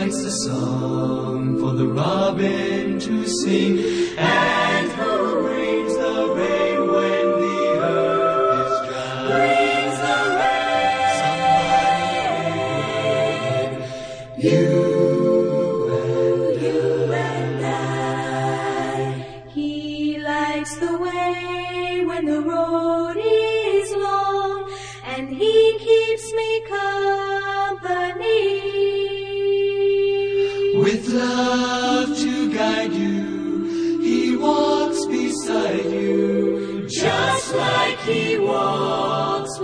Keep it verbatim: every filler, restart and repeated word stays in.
writes the song for the robin to sing, and who brings the rain when the earth is dry. Brings the rain. You the way when the road is long, and he keeps me company. With love to guide you, he walks beside you, just like he walks